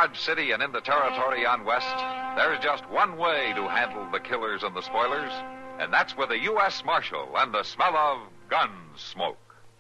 Dodge City and in the territory on west, there's just one way to handle the killers and the spoilers, and that's with a U.S. Marshal and the smell of gun smoke.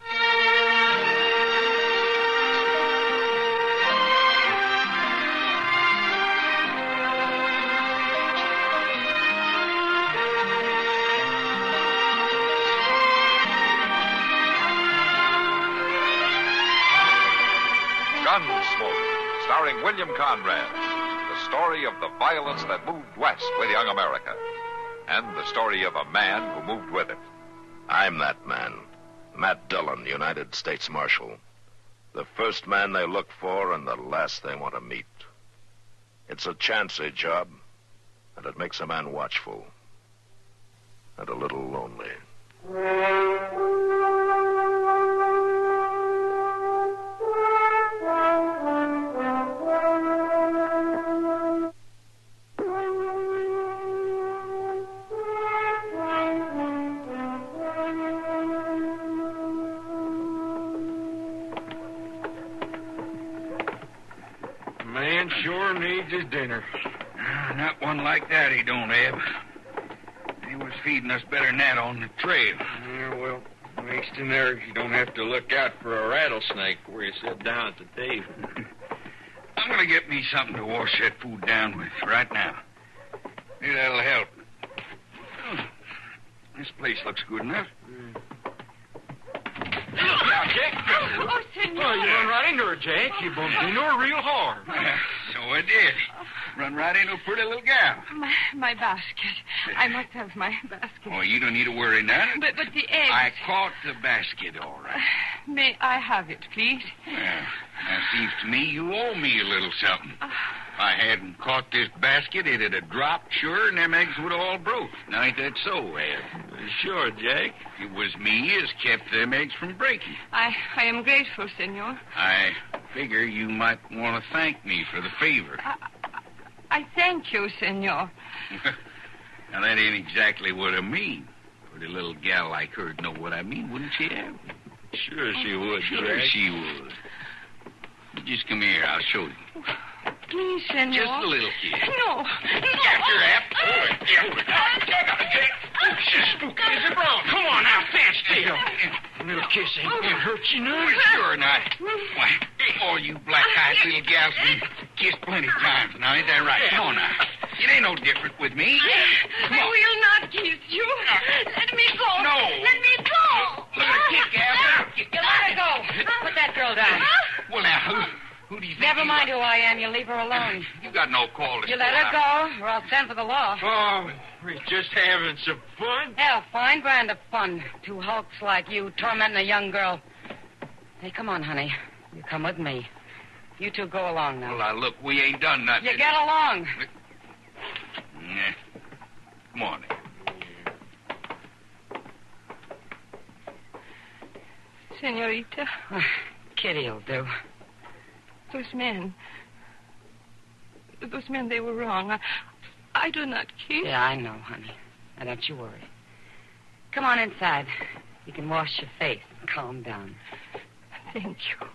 Gunsmoke, starring William Conrad. The story of the violence that moved west with young America. And the story of a man who moved with it. I'm that man. Matt Dillon, United States Marshal. The first man they look for and the last they want to meet. It's a chancy job, and it makes a man watchful. And a little lonely. Man sure needs his dinner. Not one like that, he don't, Eb. He was feeding us better than that on the trail. Yeah, well, at least in there you don't have to look out for a rattlesnake where you sit down at the table. I'm going to get me something to wash that food down with right now. Maybe that'll help. This place looks good enough. Now, Jack. Oh, senor. Oh, you run right into her, Jack. You bumped into her real hard. So I did. Run right into a pretty little gal. My basket. I must have my basket. Oh, you don't need to worry now. But the eggs. I caught the basket, all right. May I have it, please? Well, now, seems to me you owe me a little something. If I hadn't caught this basket, it'd have dropped, sure, and them eggs would have all broke. Now, ain't that so, Ed? Sure, Jack. It was me as kept them eggs from breaking. I am grateful, senor. I figure you might want to thank me for the favor. I thank you, senor. Now, that ain't exactly what I mean. Pretty little gal like her'd know what I mean, wouldn't she, Ed? Sure she would, Sure Jack. she would. Just come here, I'll show you. Please, senor. Just a little kiss. No. After Ap. Is it wrong? Come on now, stand still. A little kiss ain't gonna hurt you none. Sure not. Why, all you black-eyed little gals been kissed plenty times now, ain't that right? Come on now. It ain't no different with me. Come I on. will not kiss you. Let me go. No. Let me go. Let her kick, Gal. You let her go. Put that girl down. Well, now, who do you think Never you mind are? who I am. You leave her alone. You got no call to You let her go, or I'll send for the law. Oh, we're just having some fun. Hell, fine brand of fun. Two hulks like you tormenting a young girl. Hey, come on, honey. You come with me. You two go along now. Well, now, look, we ain't done nothing. You get along. Yeah. Come on. Senorita, Kitty'll do. those men, they were wrong. I do not kiss. Yeah, I know, honey. Now, don't you worry. Come on inside. You can wash your face and calm down. Thank you.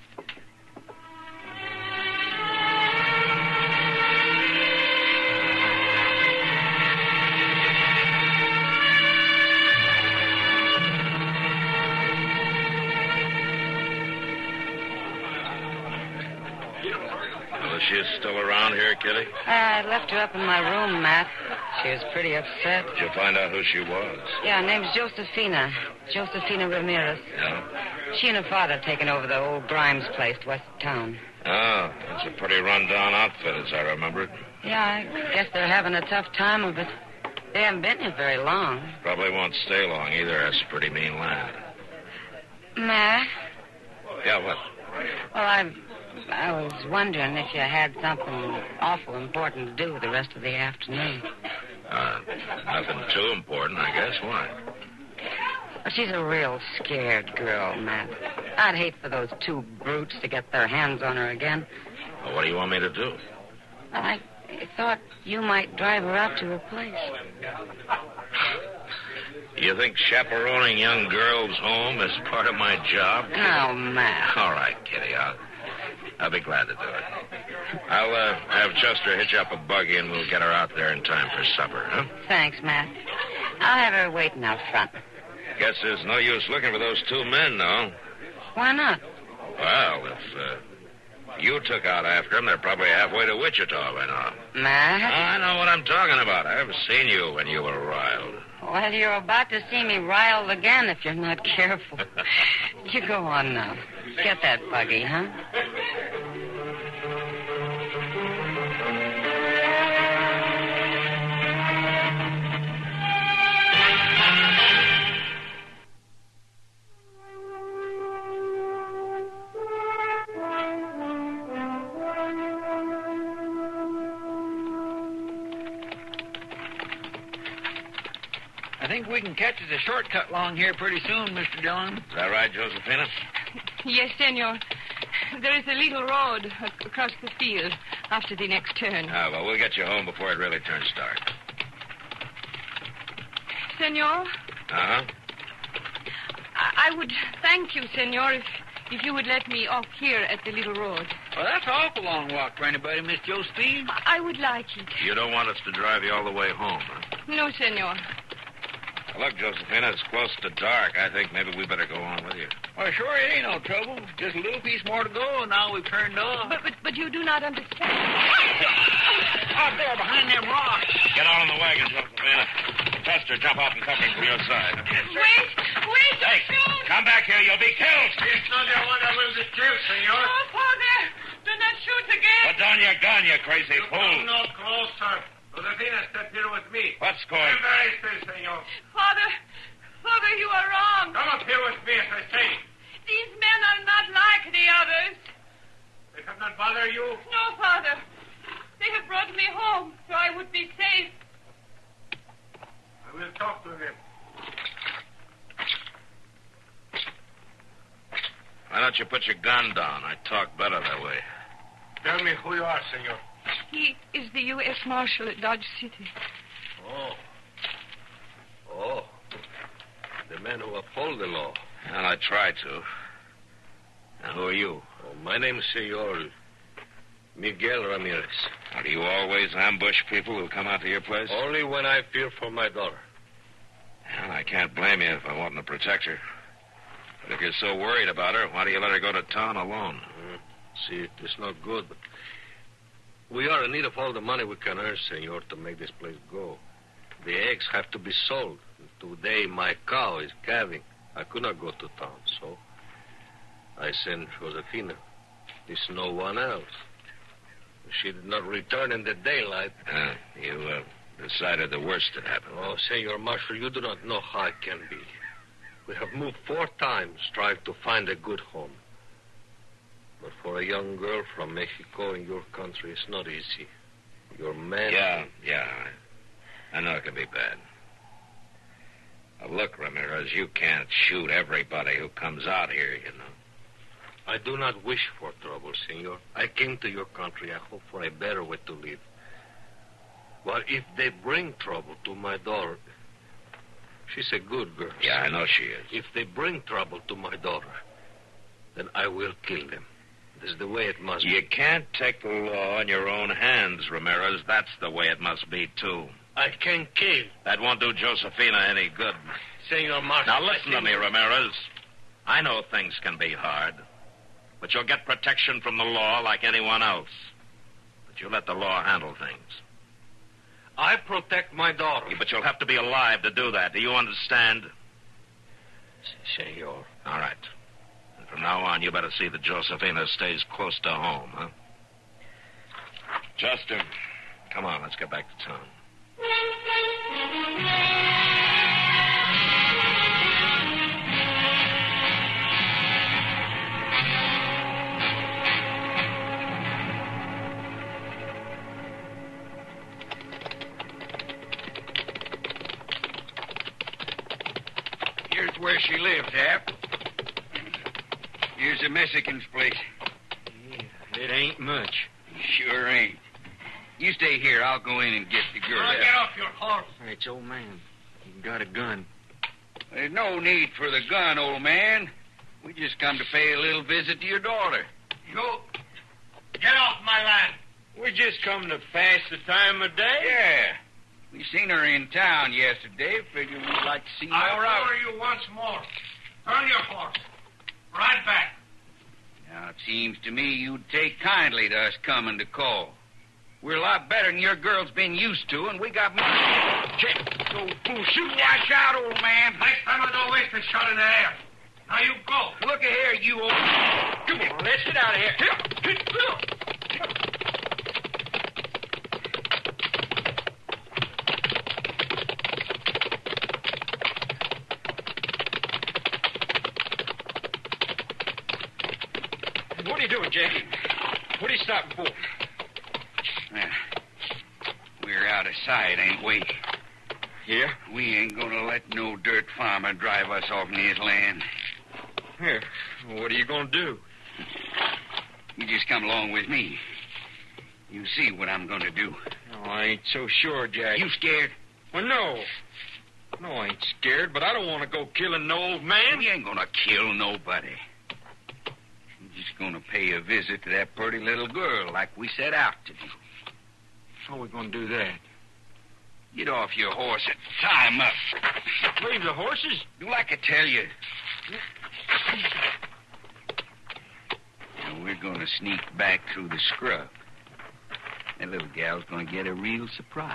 She's still around here, Kitty? I left her up in my room, Matt. She was pretty upset. Did you find out who she was? Yeah, her name's Josefina. Josefina Ramirez. Yeah? She and her father taken over the old Grimes place west of town. Oh, it's a pretty run-down outfit, as I remember it. Yeah, I guess they're having a tough time of it. They haven't been here very long. Probably won't stay long either. That's pretty mean land. Matt? Yeah, what? Well, I was wondering if you had something awful important to do the rest of the afternoon. Nothing too important, I guess. Why? Well, she's a real scared girl, Matt. I'd hate for those two brutes to get their hands on her again. Well, what do you want me to do? Well, I thought you might drive her out to her place. You think chaperoning young girls home is part of my job? No, Matt. All right, Kitty. I'll be glad to do it. I'll have Chester hitch up a buggy and we'll get her out there in time for supper, huh? Thanks, Matt. I'll have her waiting out front. Guess there's no use looking for those two men, though. Why not? Well, if you took out after them, they're probably halfway to Wichita by now. Matt? I know what I'm talking about. I've seen you when you were riled. Well, you're about to see me riled again if you're not careful. You go on now. Get that buggy, huh? I think we can catch us a shortcut along here pretty soon, Mr. Dillon. Is that right, Josephina? Yes, senor. There is a little road across the field after the next turn. Well, we'll get you home before it really turns dark. Senor, Uh-huh. I would thank you, senor, if you would let me off here at the little road. Well, that's an awful long walk for anybody, Miss Josephine. I would like it. You don't want us to drive you all the way home, huh? No, senor. Look, Josephina, it's close to dark. I think maybe we better go on with you. Well, sure, it ain't no trouble. Just a little piece more to go, and now we've turned off. But you do not understand. Out there behind them rocks. Get out on the wagon, Josephina. Chester, jump off and cover him from your side. Wait, Hey, shoot! come back here. You'll be killed. It's not the one that will be killed, senor. Oh, Father, do not shoot again. Put down your gun, you crazy Come fool. no closer. Josefina, step here with me. What's going I'm very still, senor. Father, you are wrong. Come up here with me, as I say. These men are not like the others. They have not bothered you? No, Father. They have brought me home so I would be safe. I will talk to them. Why don't you put your gun down? I talk better that way. Tell me who you are, senor. He is the U.S. Marshal at Dodge City. Oh, the man who uphold the law. Well, I try to. Now, who are you? Oh, my name is Senor Miguel Ramirez. Now, do you always ambush people who come out to your place? Only when I fear for my daughter. Well, I can't blame you if I want to protect her. But if you're so worried about her, why do you let her go to town alone? See, it is not good, but we are in need of all the money we can earn, senor, to make this place go. The eggs have to be sold. Today, my cow is calving. I could not go to town, so I sent Josefina. There's no one else. She did not return in the daylight. You decided the worst had happened. Oh, Senor Marshal, you do not know how it can be. We have moved 4 times, trying to find a good home. But for a young girl from Mexico in your country, it's not easy. Your man... Yeah. I know it can be bad. Now, look, Ramirez, you can't shoot everybody who comes out here, you know. I do not wish for trouble, senor. I came to your country. I hope for a better way to live. But if they bring trouble to my daughter... She's a good girl. Yeah, I know she is. If they bring trouble to my daughter, then I will kill them. This is the way it must be. You can't take the law in your own hands, Ramirez. That's the way it must be, too. I can kill. That won't do Josefina any good. Senor Marshal... Now, listen to me, Ramirez. I know things can be hard, but you'll get protection from the law like anyone else. But you let the law handle things. I protect my daughter. Yeah, but you'll have to be alive to do that. Do you understand? Senor. All right. And from now on, you better see that Josefina stays close to home, huh? Chester, come on, let's get back to town. Here's where she lives, Hap. Here's the Mexican's place. It ain't much. Sure ain't. You stay here. I'll go in and get the girl. Now, Hap. get off your horse. It's old man. He got a gun. There's no need for the gun, old man. We just come to pay a little visit to your daughter. You, get off my land. We just come to pass the time of day. Yeah. We seen her in town yesterday. Figured we'd like to see more I of her. order you once more. Turn your horse. Ride back. Now, it seems to me you'd take kindly to us coming to call. We're a lot better than your girl's been used to, and we got more... Check. Those bullshit. Watch out, old man. Next time I don't waste a shot in the air. Now you go. Look at here, you old... Come on, let's get out of here. What are you doing, Jackie? What are you stopping for? Well, we're out of sight, ain't we? Yeah? We ain't gonna let no dirt farmer drive us off in his land. Here. What are you going to do? You just come along with me. You see what I'm gonna do. Oh, I ain't so sure, Jack. You scared? Well, no. No, I ain't scared, but I don't want to go killing no old man. We ain't gonna kill nobody. We're just gonna pay a visit to that pretty little girl like we set out to do. How are we going to do that? Get off your horse and tie him up. Leave the horses? Do like I tell you. Now we're gonna sneak back through the scrub. That little gal's gonna get a real surprise.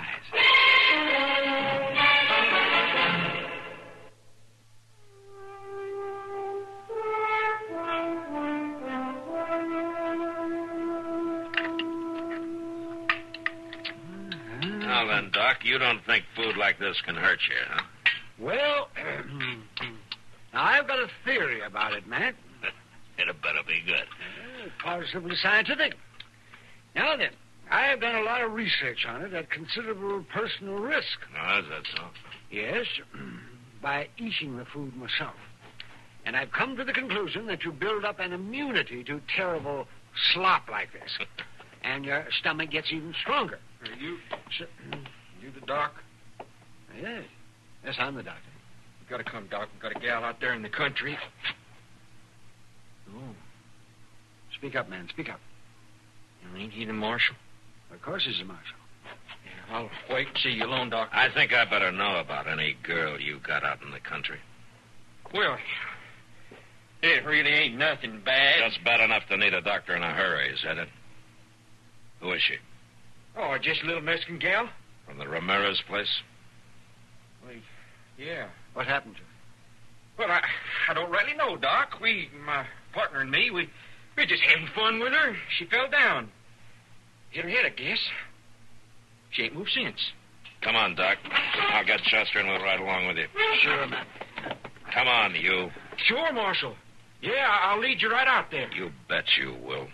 Now then, Doc, you don't think food like this can hurt you, huh? Well, I've got a theory about it, Matt. It better be good. Possibly scientific. Now then, I have done a lot of research on it at considerable personal risk. Oh, is that so? Yes, by eating the food myself. And I've come to the conclusion that you build up an immunity to terrible slop like this. And your stomach gets even stronger. Are you So, the doc? yes. Yes, I'm the doctor. You gotta come, Doc. We got a gal out there in the country. Oh, Speak up, man. Speak up. ain't he the marshal? Of course he's a marshal. Yeah, I'll wait and see you alone, Doc. I think I better know about any girl you got out in the country. Well, it really ain't nothing bad. Just bad enough to need a doctor in a hurry, is that it? Who is she? Oh, just a little Mexican gal? From the Ramirez place? Well, yeah. What happened to her? Well, I don't really know, Doc. My partner and me, we're just having fun with her. She fell down. Hit her head, I guess. She ain't moved since. Come on, Doc. I'll get Chester and we'll ride along with you. Sure, man. Come on, you. Sure, Marshal. Yeah, I'll lead you right out there. You bet you will.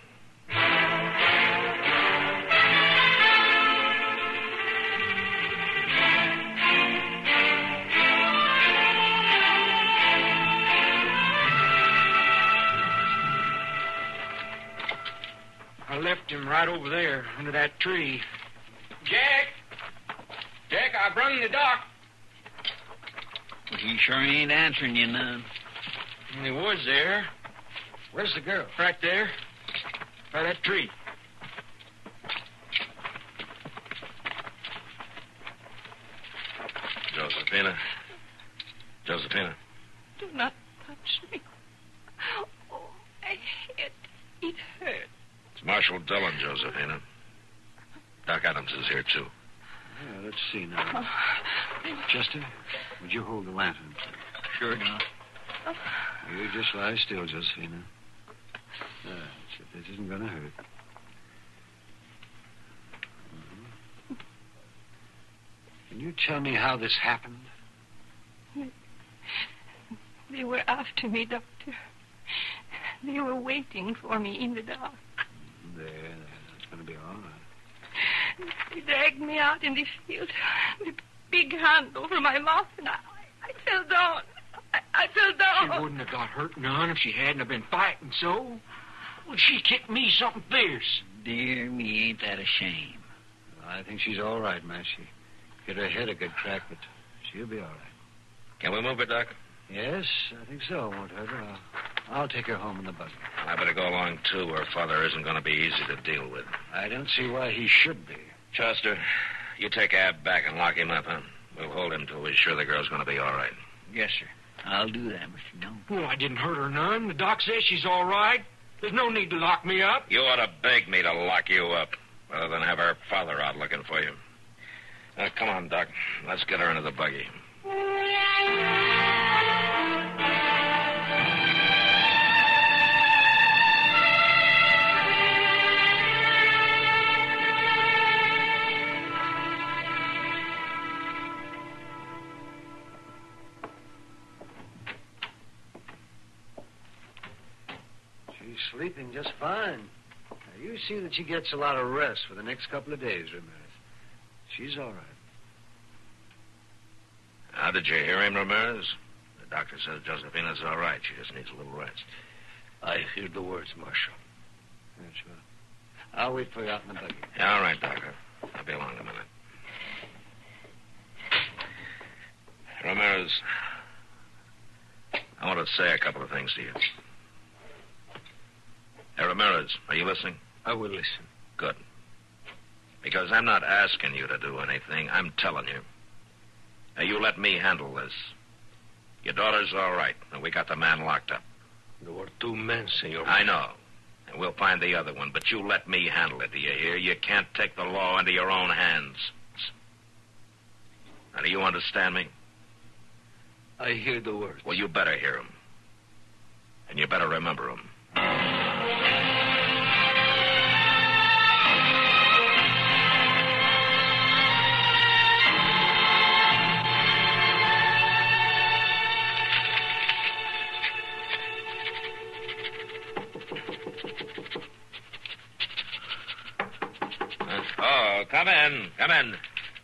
I left him right over there under that tree. Jack, I brung the doc. He sure ain't answering you none. He was there. Where's the girl? Right there. By that tree. Josephina. Do not touch me. Oh, my head. It hurts. It's Marshal Dillon, Josephina. Doc Adams is here, too. Yeah, let's see now. Chester, would you hold the lantern? Sure, Doc. You just lie still, Josephina. This isn't going to hurt. Mm-hmm. Can you tell me how this happened? They were after me, Doctor. They were waiting for me in the dark. There. That's going to be all right. They dragged me out in the field with a big hand over my mouth, and I fell down. I fell down. She wouldn't have got hurt none if she hadn't have been fighting so. Well, she kicked me something fierce. Dear me, ain't that a shame. I think she's all right, man. She hit her head a good crack, but she'll be all right. Can we move it, Doc? Yes, I think so. Won't hurt her. I'll take her home in the buggy. I better go along, too. Her father isn't going to be easy to deal with. I don't see why he should be. Chester, you take Ab back and lock him up, huh? We'll hold him till we're sure the girl's going to be all right. Yes, sir. I'll do that, Mr. Dillon. Well, I didn't hurt her none. The doc says she's all right. There's no need to lock me up. You ought to beg me to lock you up rather than have her father out looking for you. Come on, Doc. Let's get her into the buggy. She's sleeping just fine. Now, you see that she gets a lot of rest for the next couple of days, Ramirez. She's all right. How did you hear him, Ramirez? The doctor says Josefina's all right. She just needs a little rest. I hear the words, Marshal. Yeah, sure. I'll wait for you out in the buggy. Yeah, all right, Doctor. I'll be along in a minute. Ramirez, I want to say a couple of things to you. Hey, Ramirez, are you listening? I will listen. Good. Because I'm not asking you to do anything. I'm telling you. Now, you let me handle this. Your daughter's all right, and we got the man locked up. There were 2 men, Senor. I know. And we'll find the other one, but you let me handle it, do you hear? You can't take the law into your own hands. Now, do you understand me? I hear the words. Well, you better hear them. And you better remember them. Oh, come in. Come in.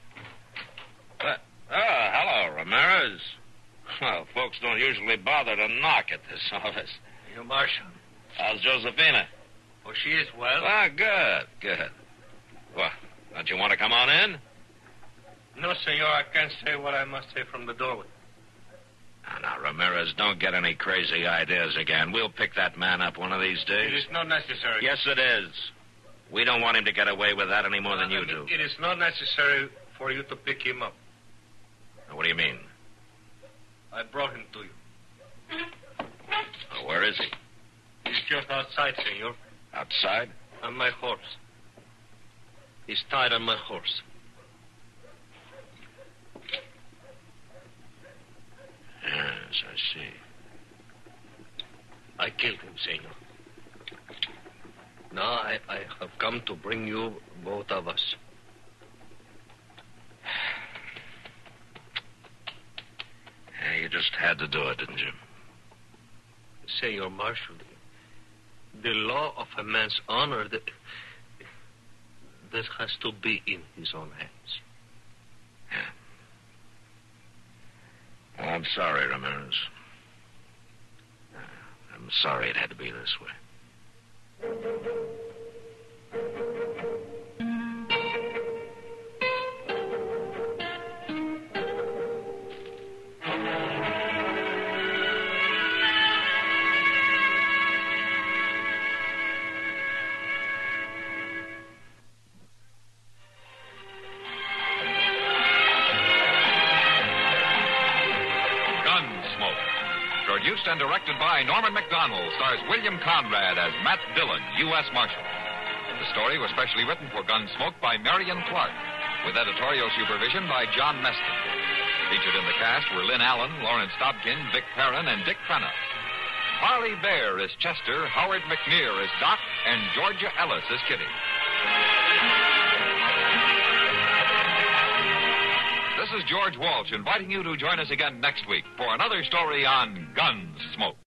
Hello, Ramirez. Well, folks don't usually bother to knock at this office. Senor Marshal. How's Josefina? Oh, she is well. Ah, good. Well, don't you want to come on in? No, Senor, I can't say what I must say from the doorway. Now, Ramirez, don't get any crazy ideas again. We'll pick that man up one of these days. It is not necessary. Yes, it is. We don't want him to get away with that any more than you do. It is not necessary for you to pick him up. What do you mean? I brought him to you. Oh, where is he? He's just outside, Senor. Outside? On my horse. He's tied on my horse. Yes, I see. I killed him, Senor. Now I have come to bring you both of us. Yeah, you just had to do it, didn't you? Senor Marshal, the law of a man's honor, that has to be in his own hands. Yeah. Well, I'm sorry, Ramirez. I'm sorry it had to be this way. Produced and directed by Norman McDonald, stars William Conrad as Matt Dillon, U.S. Marshal. The story was specially written for Gunsmoke by Marion Clark, with editorial supervision by John Meston. Featured in the cast were Lynn Allen, Lawrence Dobkin, Vic Perrin, and Dick Crenna. Harley Bear is Chester, Howard McNear is Doc, and Georgia Ellis is Kitty. This is George Walsh inviting you to join us again next week for another story on Gunsmoke.